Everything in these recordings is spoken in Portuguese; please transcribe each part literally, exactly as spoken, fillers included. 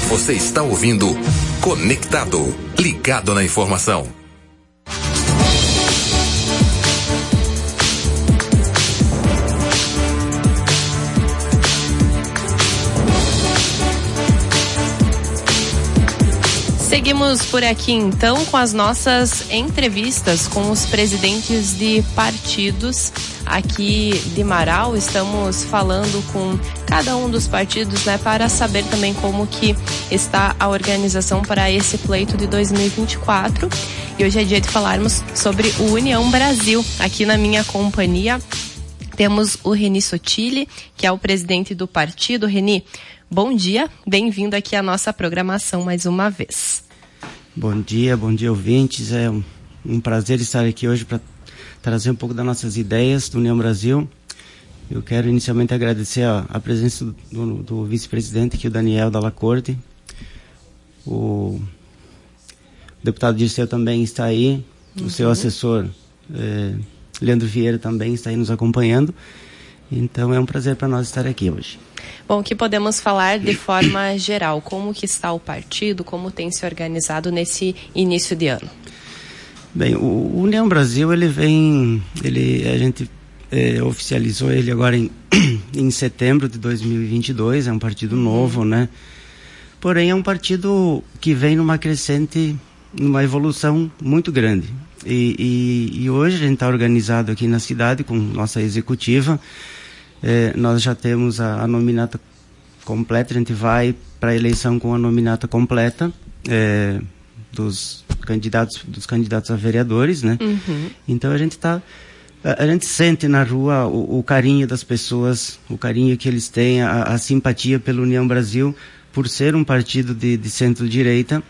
Você está ouvindo Conectado, ligado na informação. Seguimos por aqui então com as nossas entrevistas com os presidentes de partidos aqui de Marau. Estamos falando com cada um dos partidos, né, para saber também como que está a organização para esse pleito de dois mil e vinte e quatro. E hoje é dia de falarmos sobre o União Brasil. Aqui na minha companhia temos o Reni Sotile, que é o presidente do partido. Reni, bom dia, bem-vindo aqui à nossa programação mais uma vez. Bom dia, bom dia ouvintes, é um, um prazer estar aqui hoje para trazer um pouco das nossas ideias do União Brasil. Eu quero inicialmente agradecer a, a presença do, do, do vice-presidente aqui, o Daniel Dalla Corte. O deputado Dirceu também está aí, uhum. O seu assessor é, Leandro Vieira também está aí nos acompanhando. Então é um prazer para nós estar aqui hoje. Bom, que podemos falar de forma geral, como que está o partido, como tem se organizado nesse início de ano? Bem, o União Brasil, ele vem, ele, a gente é, oficializou ele agora em, em setembro de dois mil e vinte e dois, é um partido novo, né? Porém é um partido que vem numa crescente, numa evolução muito grande. E, e, e hoje a gente está organizado aqui na cidade com nossa executiva. É, nós já temos a, a nominata completa, a gente vai para a eleição com a nominata completa é, dos candidatos dos candidatos a vereadores, né? Uhum. Então a gente tá, a, a gente sente na rua o, o carinho das pessoas, o carinho que eles têm, a, a simpatia pela União Brasil, por ser um partido de, de centro-direita.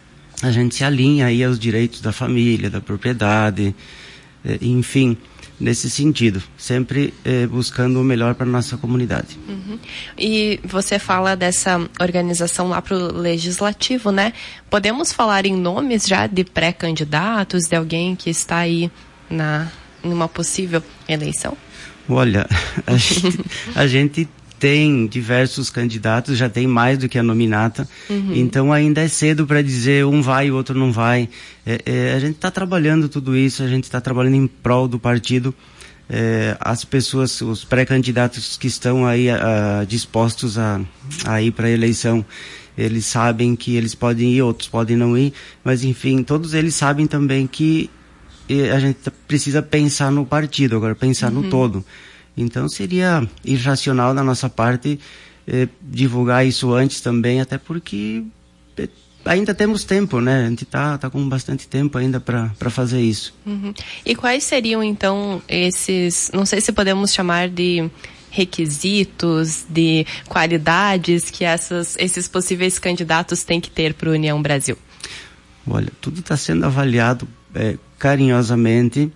A gente se alinha aí aos direitos da família, da propriedade, é, enfim, nesse sentido, sempre eh, buscando o melhor para a nossa comunidade. Uhum. E você fala dessa organização lá para o Legislativo, né? Podemos falar em nomes já de pré-candidatos, de alguém que está aí na, numa possível eleição? Olha, a gente, a gente tem diversos candidatos, já tem mais do que a nominata, uhum. Então ainda é cedo para dizer um vai e o outro não vai. É, é, a gente está trabalhando tudo isso, a gente está trabalhando em prol do partido. É, as pessoas, os pré-candidatos que estão aí a, a, dispostos a, a ir para a eleição, eles sabem que eles podem ir, outros podem não ir, mas enfim, todos eles sabem também que é, a gente precisa pensar no partido, agora pensar uhum. no todo. Então seria irracional da nossa parte eh, divulgar isso antes também, até porque eh, ainda temos tempo, né? A gente tá, tá com bastante tempo ainda para fazer isso. Uhum. E quais seriam então esses, não sei se podemos chamar de requisitos, de qualidades que essas, esses possíveis candidatos têm que ter para a União Brasil? Olha, tudo está sendo avaliado eh, carinhosamente.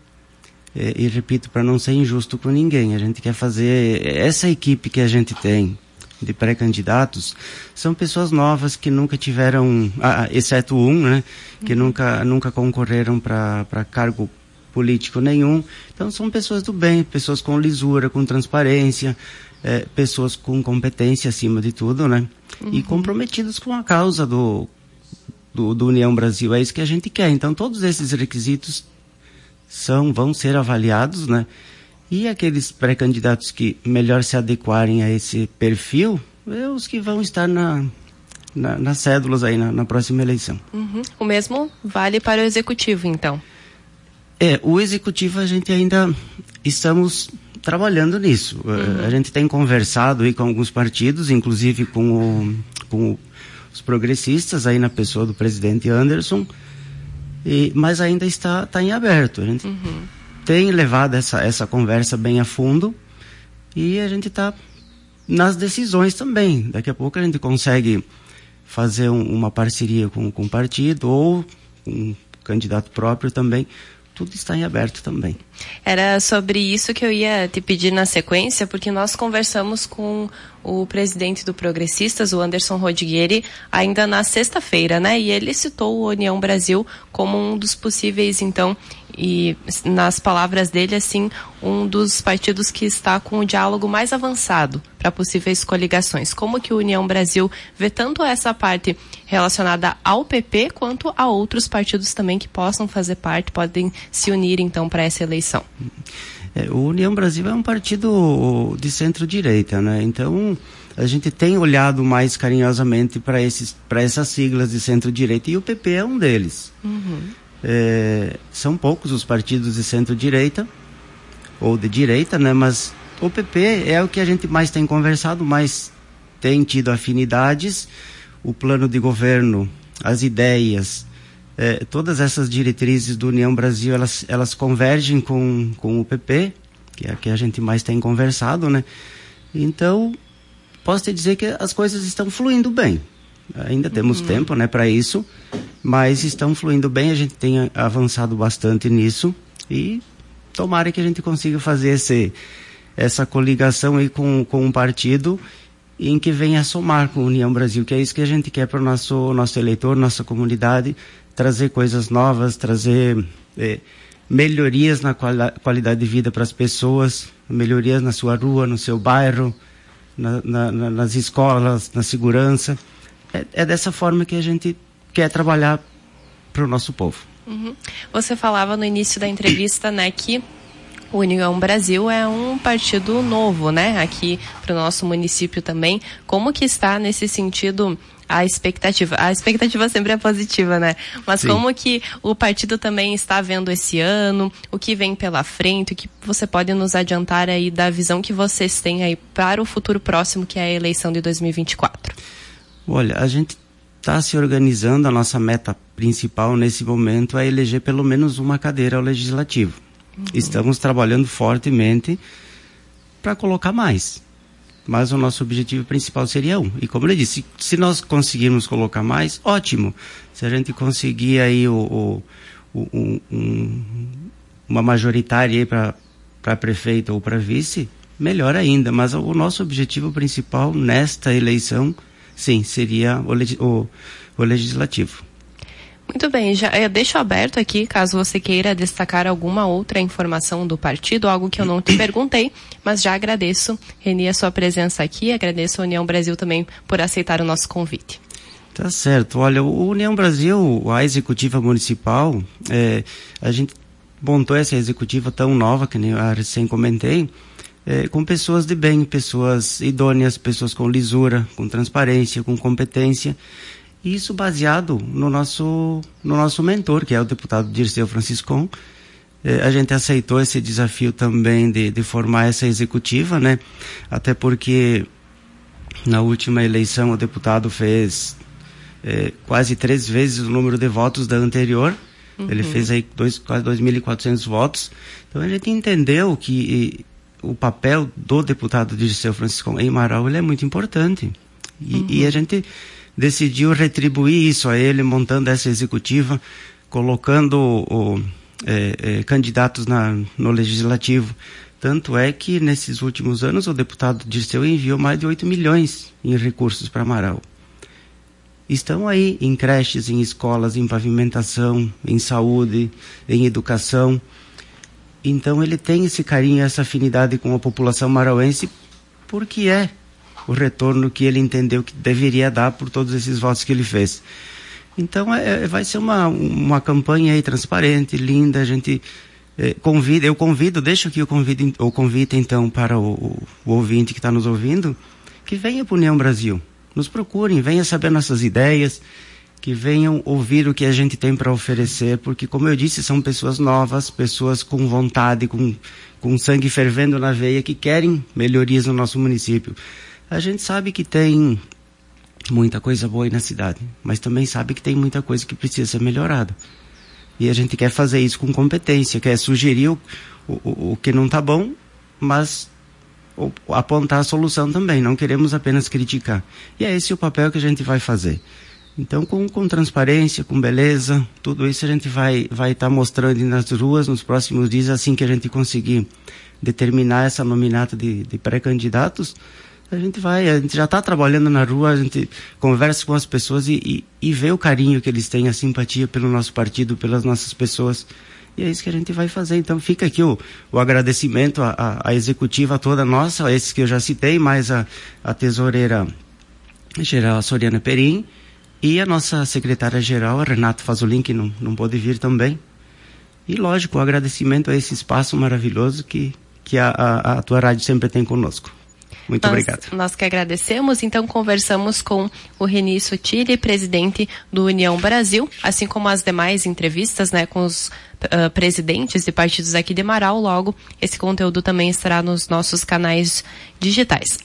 É, e repito, para não ser injusto com ninguém, a gente quer fazer, essa equipe que a gente tem de pré-candidatos, são pessoas novas que nunca tiveram, ah, exceto um, né, que uhum. nunca, nunca concorreram para cargo político nenhum. Então são pessoas do bem, pessoas com lisura, com transparência, é, pessoas com competência acima de tudo, né, uhum. e comprometidas com a causa do, do, do União Brasil. É isso que a gente quer. Então todos esses requisitos são, vão ser avaliados, né? E aqueles pré-candidatos que melhor se adequarem a esse perfil, é os que vão estar na, na, nas cédulas aí na, na próxima eleição. Uhum. O mesmo vale para o executivo, então? É, o executivo a gente ainda estamos trabalhando nisso. Uhum. A gente tem conversado aí com alguns partidos, inclusive com, o, com o, os progressistas aí na pessoa do presidente Anderson. E, mas ainda está, está em aberto. A gente uhum. tem levado essa, essa conversa bem a fundo e a gente está nas decisões também. Daqui a pouco a gente consegue fazer um, uma parceria com, com o partido ou um candidato próprio também. Tudo está em aberto também. Era sobre isso que eu ia te pedir na sequência, porque nós conversamos com o presidente do Progressistas, o Anderson Rodrigues, ainda na sexta-feira, né? E ele citou o União Brasil como um dos possíveis, então, e nas palavras dele, assim, um dos partidos que está com o diálogo mais avançado para possíveis coligações. Como que o União Brasil vê tanto essa parte relacionada ao P P quanto a outros partidos também que possam fazer parte, podem se unir então para essa eleição? É, o União Brasil é um partido de centro-direita, né? Então a gente tem olhado mais carinhosamente para esses, para essas siglas de centro-direita, e o P P é um deles. Uhum. É, são poucos os partidos de centro-direita ou de direita, né? Mas o P P é o que a gente mais tem conversado, mais tem tido afinidades. O plano de governo, as ideias, é, todas essas diretrizes do União Brasil, elas, elas convergem com, com o P P, que é a que a gente mais tem conversado, né? Então, posso te dizer que as coisas estão fluindo bem. Ainda temos uhum. tempo, né, para isso, mas estão fluindo bem, a gente tem avançado bastante nisso, e tomara que a gente consiga fazer esse, essa coligação aí com, com um partido em que venha somar com a União Brasil, que é isso que a gente quer para o nosso, nosso eleitor, nossa comunidade, trazer coisas novas, trazer eh, melhorias na quali- qualidade de vida para as pessoas, melhorias na sua rua, no seu bairro, na, na, na, nas escolas, na segurança. É, é dessa forma que a gente quer trabalhar para o nosso povo. Uhum. Você falava no início da entrevista, né, que o União Brasil é um partido novo, né, aqui para o nosso município também. Como que está nesse sentido a expectativa? A expectativa sempre é positiva, né? Mas Sim. como que o partido também está vendo esse ano, o que vem pela frente, o que você pode nos adiantar aí da visão que vocês têm aí para o futuro próximo, que é a eleição de dois mil e vinte e quatro? Olha, a gente está se organizando, a nossa meta principal nesse momento é eleger pelo menos uma cadeira ao Legislativo. Uhum. Estamos trabalhando fortemente para colocar mais, mas o nosso objetivo principal seria um. E como eu disse, se, se nós conseguirmos colocar mais, ótimo. Se a gente conseguir aí o, o, o, um, uma majoritária aí para prefeito ou para vice, melhor ainda. Mas o nosso objetivo principal nesta eleição, sim, seria o, o, o legislativo. Muito bem, já eu deixo aberto aqui, caso você queira destacar alguma outra informação do partido, algo que eu não te perguntei, mas já agradeço, Reni, a sua presença aqui, agradeço a União Brasil também por aceitar o nosso convite. Tá certo, olha, o União Brasil, a executiva municipal, é, a gente montou essa executiva tão nova, que nem eu recém comentei, É, com pessoas de bem, pessoas idôneas, pessoas com lisura, com transparência, com competência, e isso baseado no nosso, no nosso mentor, que é o deputado Dirceu Franciscon. É, a gente aceitou esse desafio também de, de formar essa executiva, né? Até porque na última eleição o deputado fez é, quase três vezes o número de votos da anterior. Uhum. Ele fez aí dois, quase dois mil e quatrocentos votos. Então a gente entendeu que e, o papel do deputado Dirceu Franciscon em Marau, ele é muito importante. E, uhum. e a gente decidiu retribuir isso a ele, montando essa executiva, colocando o, é, é, candidatos na, no legislativo. Tanto é que, nesses últimos anos, o deputado Dirceu enviou mais de oito milhões em recursos para Marau. Estão aí em creches, em escolas, em pavimentação, em saúde, em educação. Então ele tem esse carinho, essa afinidade com a população marauense, porque é o retorno que ele entendeu que deveria dar por todos esses votos que ele fez. Então é, vai ser uma, uma campanha aí transparente, linda. A gente é, convida, eu convido, deixo aqui o convite, o convite então para o, o, o ouvinte que está nos ouvindo, que venha para o União Brasil, nos procurem, venha saber nossas ideias, que venham ouvir o que a gente tem para oferecer, porque, como eu disse, são pessoas novas, pessoas com vontade, com, com sangue fervendo na veia, que querem melhorias no nosso município. A gente sabe que tem muita coisa boa aí na cidade, mas também sabe que tem muita coisa que precisa ser melhorada. E a gente quer fazer isso com competência, quer sugerir o, o, o que não está bom, mas o, apontar a solução também. Não queremos apenas criticar. E é esse o papel que a gente vai fazer. Então, com, com transparência, com beleza, tudo isso a gente vai vai estar tá mostrando nas ruas nos próximos dias, assim que a gente conseguir determinar essa nominata de, de pré-candidatos. A gente vai, a gente já está trabalhando na rua, a gente conversa com as pessoas e, e, e vê o carinho que eles têm, a simpatia pelo nosso partido, pelas nossas pessoas. E é isso que a gente vai fazer. Então fica aqui o, o agradecimento à, à executiva toda nossa, a esses que eu já citei, mais a, a tesoureira geral, a Soriana Perim, e a nossa secretária-geral, a Renata Fazolin, que não, não pôde vir também. E, lógico, o agradecimento a esse espaço maravilhoso que, que a, a, a tua rádio sempre tem conosco. Muito nós, obrigado. Nós que agradecemos. Então, conversamos com o Reni Sutili, presidente do União Brasil, assim como as demais entrevistas, né, com os uh, presidentes de partidos aqui de Marau. Logo, esse conteúdo também estará nos nossos canais digitais.